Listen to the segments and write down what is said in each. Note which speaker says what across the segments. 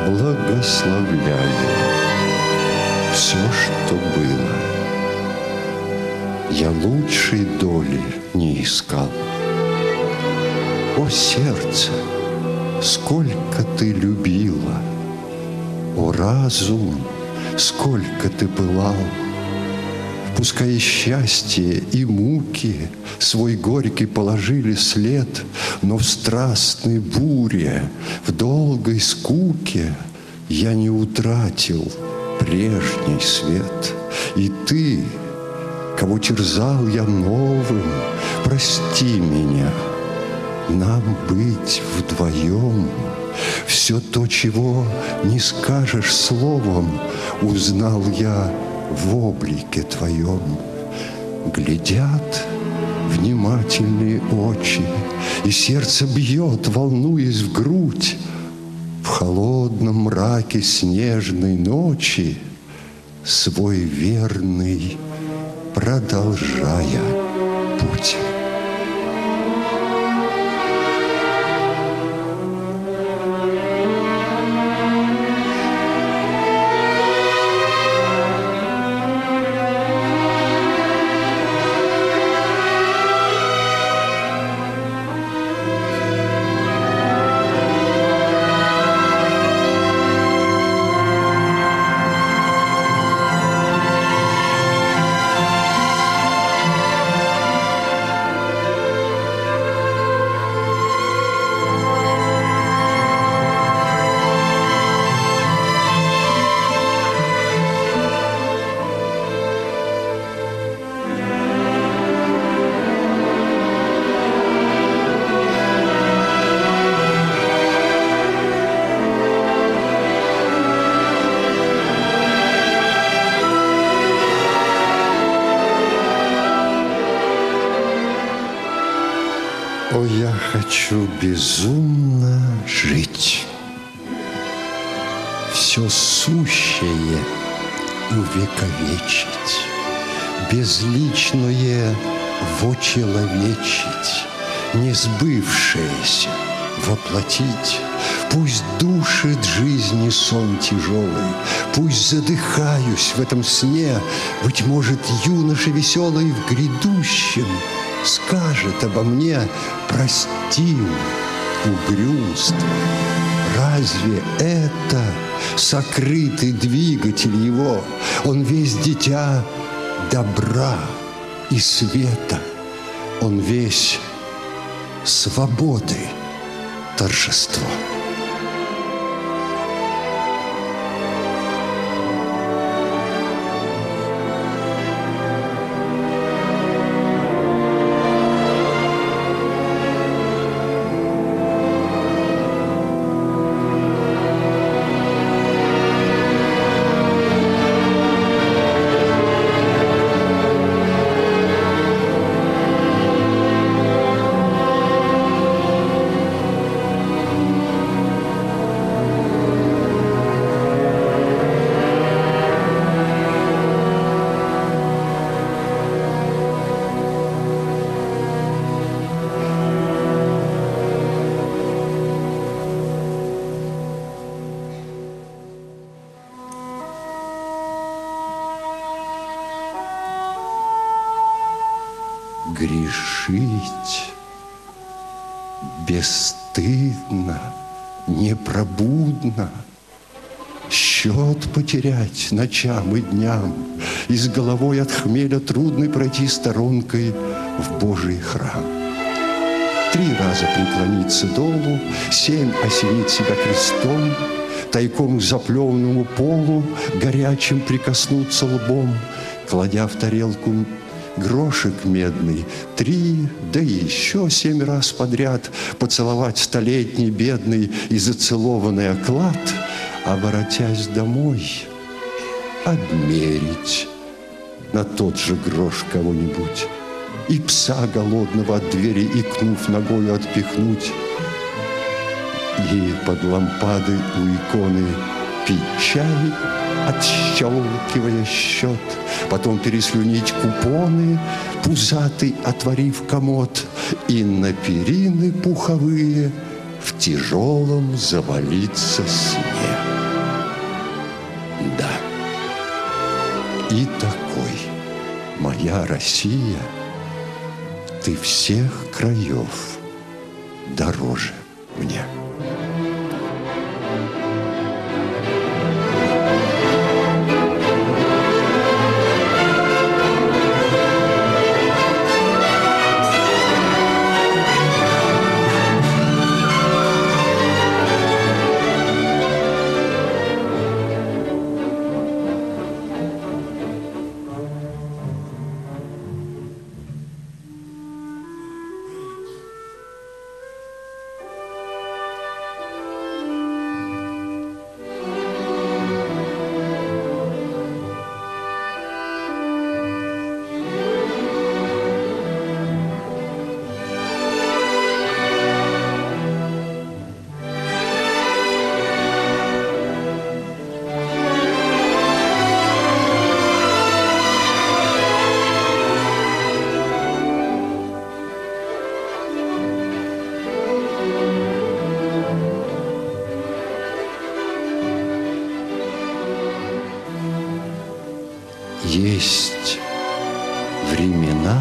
Speaker 1: благословляю все, что было. Я лучшей доли не искал. О, сердце, сколько ты любила! О, разум, сколько ты пылал! Пускай и счастье, и муки свой горький положили след, но в страстной буре, в долгой скуке я не утратил прежний свет. И ты, кого терзал я новым, прости меня, нам быть вдвоем. Все то, чего не скажешь словом, узнал я в облике твоем. Глядят внимательные очи, и сердце бьет, волнуясь в грудь. В холодном мраке снежной ночи свой верный продолжая путь. О, я хочу безумно жить, все сущее увековечить, безличное вочеловечить, несбывшееся воплотить. Пусть душит жизни сон тяжелый, пусть задыхаюсь в этом сне, быть может, юноша веселый в грядущем скажет обо мне: простим угрюмство. Разве это сокрытый двигатель его? Он весь дитя добра и света, он весь свободы торжество. Грешить бесстыдно, непробудно, счет потерять ночам и дням, и с головой от хмеля трудной пройти сторонкой в Божий храм. 3 раза преклониться долу, 7 осенить себя крестом, тайком к заплеванному полу горячим прикоснуться лбом, кладя в тарелку грошек медный, 3, да и еще 7 раз подряд поцеловать столетний бедный и зацелованный оклад, а воротясь домой, обмерить на тот же грош кого-нибудь и пса голодного от двери, икнув ногою, отпихнуть, и под лампадой у иконы пить чай, отщелкивая счет, потом переслюнить купоны, пузатый отворив комод, и на перины пуховые в тяжелом завалиться сне. и такой, моя Россия, ты всех краев дороже мне. Есть времена,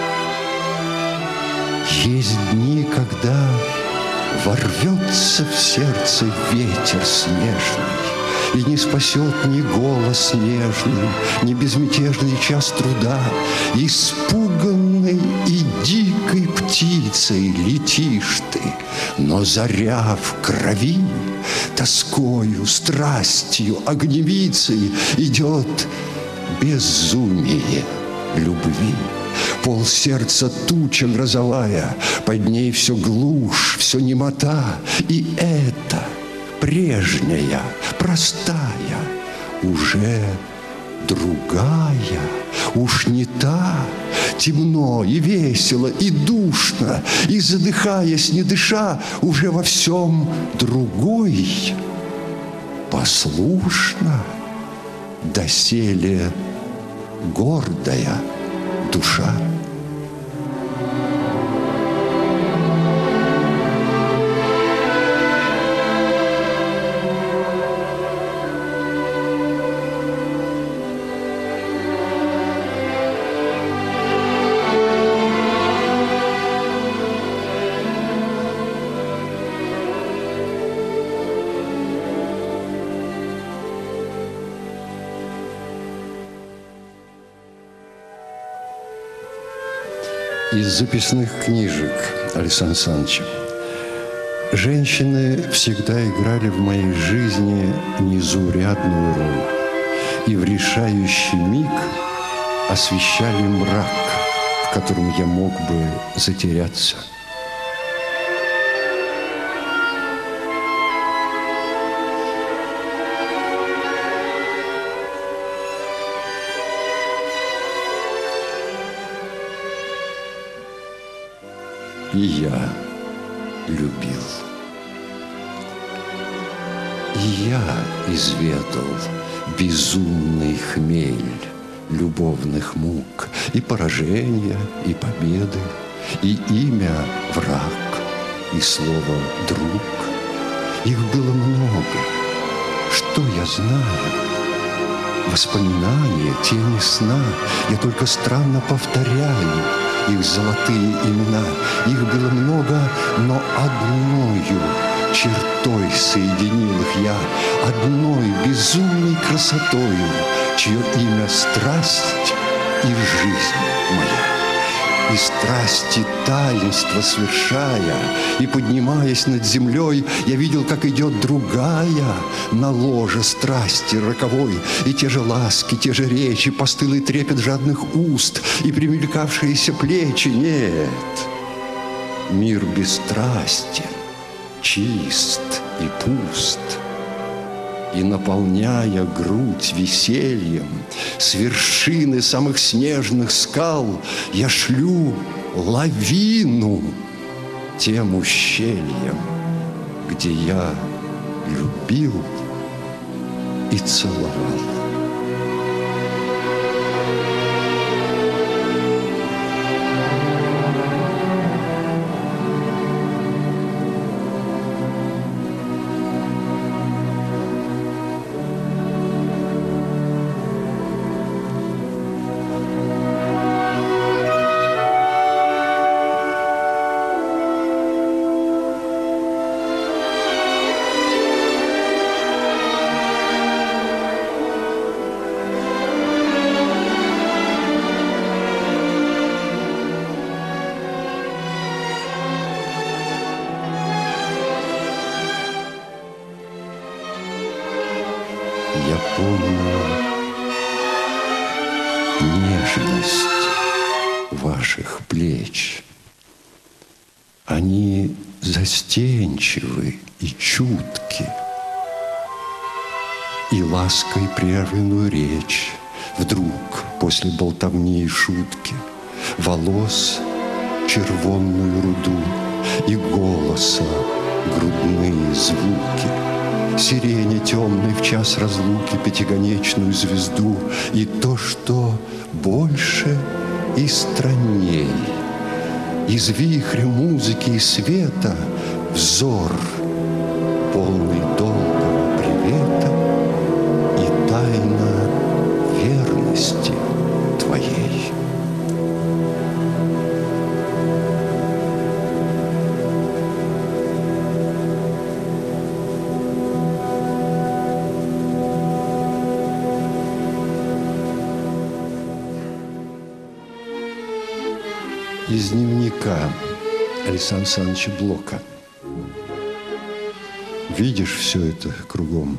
Speaker 1: есть дни, когда ворвется в сердце ветер снежный, и не спасет ни голос нежный, ни безмятежный час труда. Испуганной и дикой птицей летишь ты, но заря в крови, тоскою, страстью, огневицей идет безумие любви. Пол сердца туча грозовая, под ней все глушь, все немота. И эта прежняя, простая, уже другая, уж не та. Темно и весело, и душно, и задыхаясь, не дыша, уже во всем другой. Послушна доселе гордая душа. Из записных книжек Александра Александровича. Женщины всегда играли в моей жизни незаурядную роль и в решающий миг освещали мрак, в котором я мог бы затеряться. И я любил. И я изведал безумный хмель любовных мук, и поражения, и победы, и имя враг, и слово друг. Их было много. Что я знаю? Воспоминания, тени сна. Я только странно повторяю их золотые имена. Их было много, но одною чертой соединил их я, одной безумной красотою, чье имя страсть и жизнь моя. И страсти таинства совершая, и поднимаясь над землей, я видел, как идет другая на ложе страсти роковой, и те же ласки, те же речи, постылый трепет жадных уст и примелькавшиеся плечи. Нет, мир бесстрастен, чист и пуст. И, наполняя грудь весельем, с вершины самых снежных скал я шлю лавину тем ущельям, где я любил и целовал. Я помню нежность ваших плеч. Они застенчивы и чутки, и лаской прерванную речь вдруг после болтовни и шутки, волос червонную руду и голоса грудные звуки, сирени темной в час разлуки пятиконечную звезду и то, что больше и странней. Из вихря музыки и света взор, полный долгого привета и тайна верности твоей. Из дневника Александра Александровича Блока. Видишь все это кругом?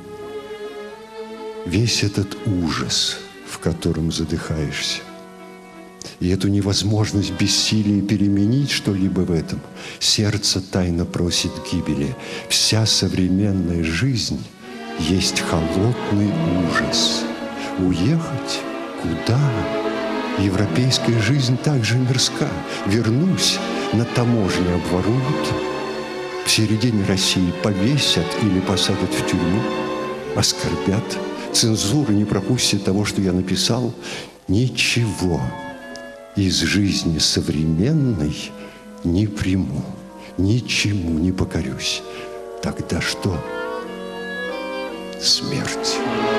Speaker 1: Весь этот ужас, в котором задыхаешься, и эту невозможность бессилия переменить что-либо в этом, сердце тайно просит гибели. Вся современная жизнь есть холодный ужас. Уехать? Куда? Европейская жизнь также мирска. Вернусь, на таможне обворуют, в середине России повесят или посадят в тюрьму, оскорбят, цензура не пропустит того, что я написал. Ничего из жизни современной не приму, ничему не покорюсь. Тогда что? Смерть.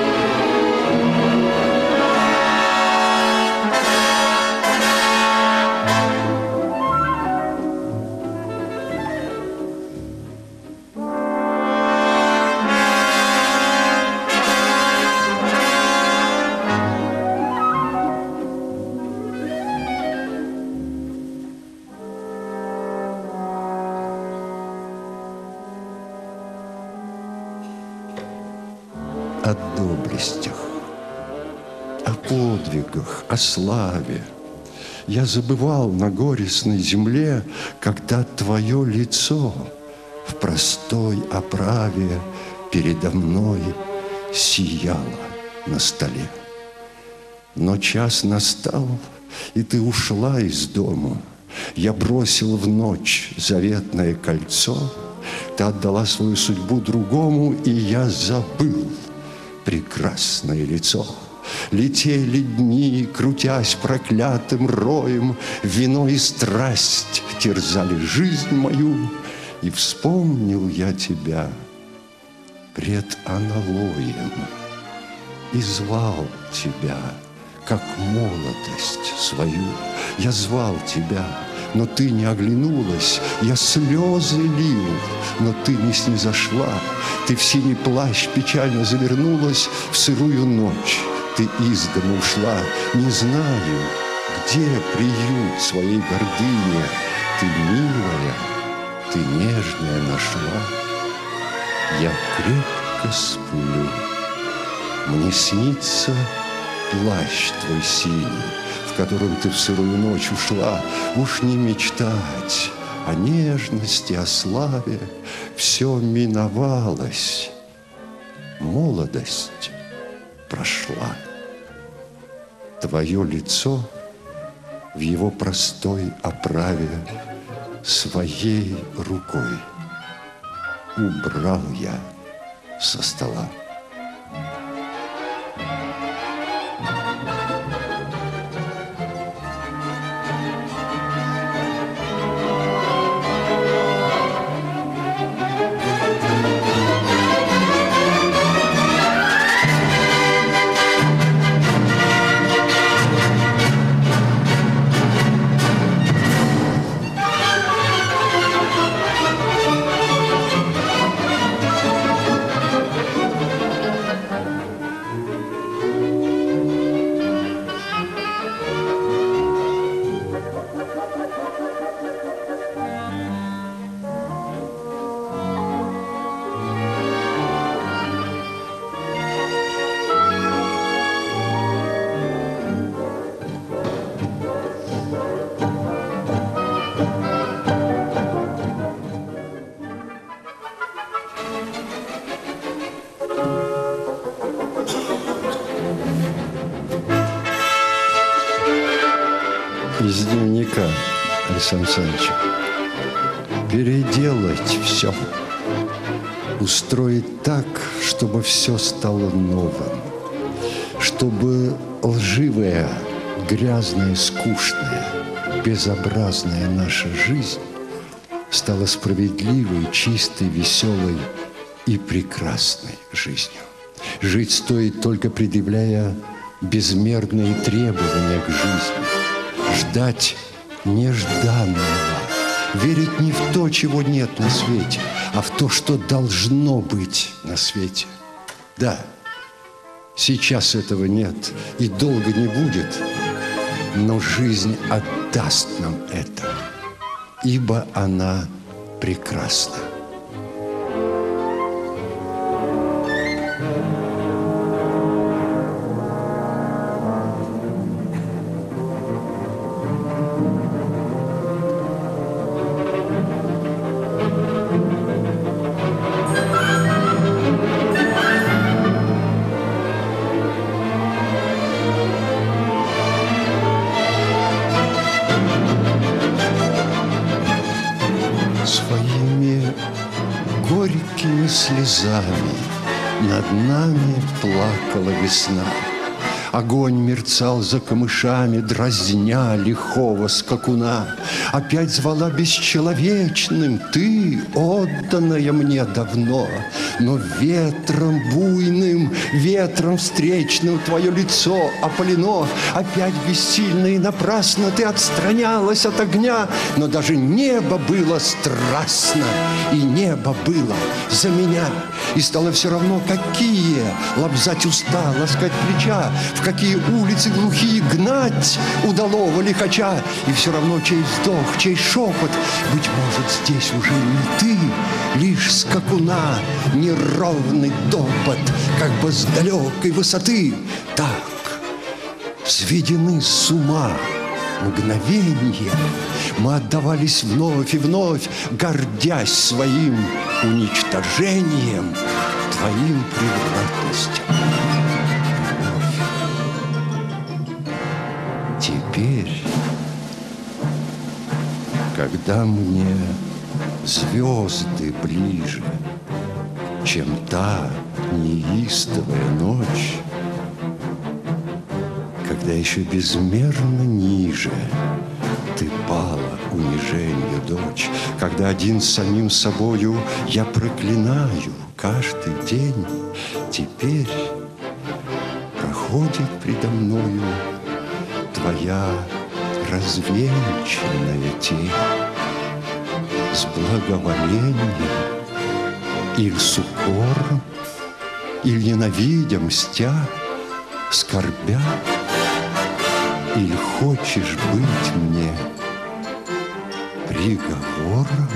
Speaker 1: О доблестях, о подвигах, о славе. Я забывал на горестной земле, когда твое лицо в простой оправе передо мной сияло на столе. Но час настал, и ты ушла из дому. Я бросил в ночь заветное кольцо, ты отдала свою судьбу другому, и я забыл прекрасное лицо. Летели дни, крутясь проклятым роем, вино и страсть терзали жизнь мою, и вспомнил я тебя пред аналоем, и звал тебя, как молодость свою. Я звал тебя, но ты не оглянулась, я слезы лил, но ты не снизошла. Ты в синий плащ печально завернулась, в сырую ночь ты из дому ушла. Не знаю, где приют своей гордыни. Ты милая, ты нежная нашла. Я крепко сплю, мне снится плащ твой синий, в котором ты в сырую ночь ушла. Уж не мечтать о нежности, о славе, все миновалось, молодость прошла. Твое лицо в его простой оправе своей рукой убрал я со стола. наверняка, Александр Александрович. Переделать все. Устроить так, чтобы все стало новым. Чтобы лживая, грязная, скучная, безобразная наша жизнь стала справедливой, чистой, веселой и прекрасной жизнью. Жить стоит только предъявляя безмерные требования к жизни. Ждать нежданного. Верить не в то, чего нет на свете, а в то, что должно быть на свете. Да, сейчас этого нет и долго не будет, но жизнь отдаст нам это, ибо она прекрасна. Своими горькими слезами над нами плакала весна. Огонь мерцал за камышами, дразня лихого скакуна. Опять звала бесчеловечным: ты, отданная мне давно. Но ветром буйным, ветром встречным твое лицо опалено. Опять бессильно и напрасно ты отстранялась от огня. Но даже небо было страстно, и небо было за меня. И стало все равно, какие лобзать уста, ласкать плеча, в какие улицы глухие гнать удалого лихача. И все равно, чей вздох, чей шепот, быть может, здесь уже не ты, лишь скакуна, неровный топот, как бы с далекой высоты. Так, сведены с ума мгновенье, мы отдавались вновь и вновь, гордясь своим уничтожением, твоим превратностям. Теперь, когда мне звезды ближе, чем та неистовая ночь, когда еще безмерно ниже ты пала унижению, дочь, когда один с самим собою я проклинаю каждый день, теперь проходит предо мною твоя развенчанная тень с благоволением или с укором, или ненавидя, мстя, скорбя. Или хочешь быть мне приговором?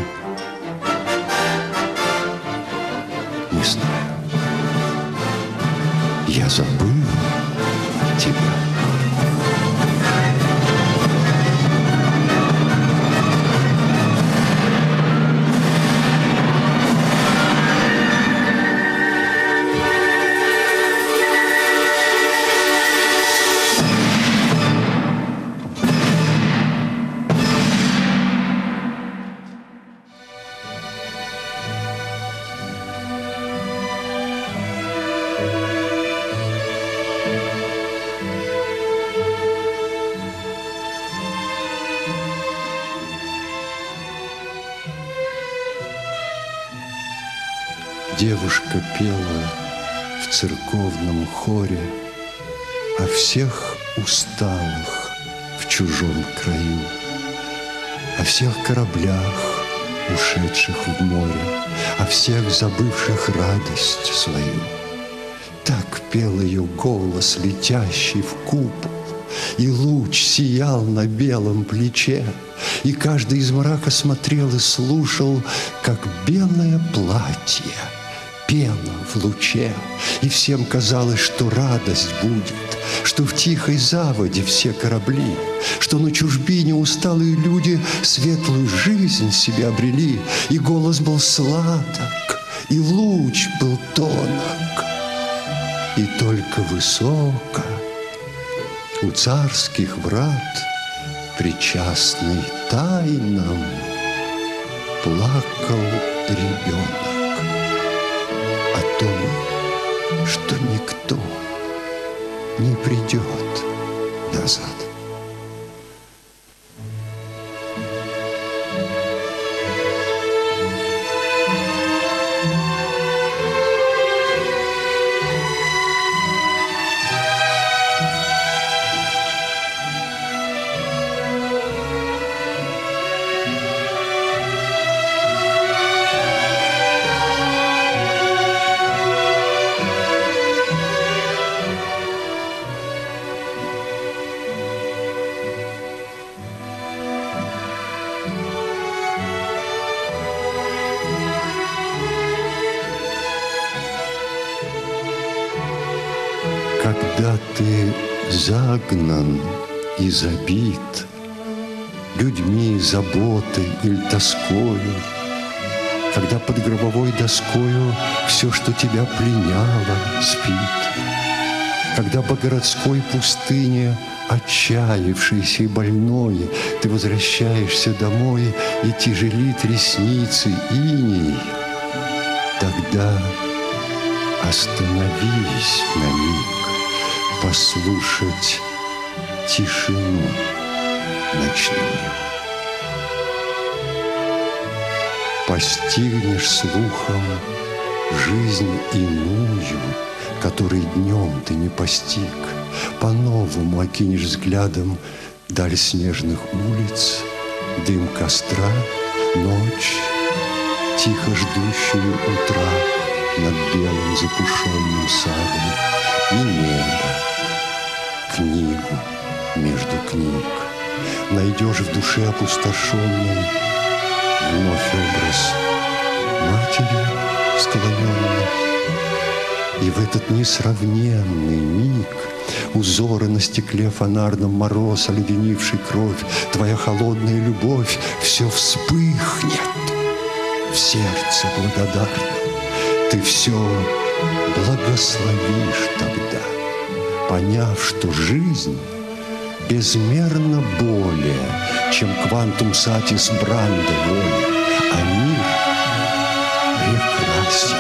Speaker 1: Не знаю. Я забыл тебя. Девушка пела в церковном хоре о всех усталых в чужом краю, о всех кораблях, ушедших в море, о всех забывших радость свою. Так пел ее голос, летящий в купол, и луч сиял на белом плече, и каждый из мрака смотрел и слушал, как белое платье пела в луче, и всем казалось, что радость будет, что в тихой заводе все корабли, что на чужбине усталые люди светлую жизнь себе обрели, и голос был сладок, и луч был тонок, и только высоко у царских врат причастный тайнам, плакал ребенок о том, что никто не придет назад. Когда ты загнан и забит людьми, заботой или тоскою, когда под гробовой доскою все, что тебя пленяло, спит, когда по городской пустыне, отчаявшийся и больной, ты возвращаешься домой, и тяжелит ресницы иней, тогда остановись на миг, послушать тишину ночную. Постигнешь слухом жизнь иную, которой днем ты не постиг. По-новому окинешь взглядом даль снежных улиц, дым костра, ночь, тихо ждущую утра над белым запушенным садом, и небо, книгу между книг. Найдешь в душе опустошенной вновь образ матери склоненной. И в этот несравненный миг узоры на стекле фонарном, мороз, оледенивший кровь, твоя холодная любовь, все вспыхнет в сердце благодарно. Ты все благословишь тогда, поняв, что жизнь безмерно более, чем квантум сатис бранда воли, а мир прекрасен.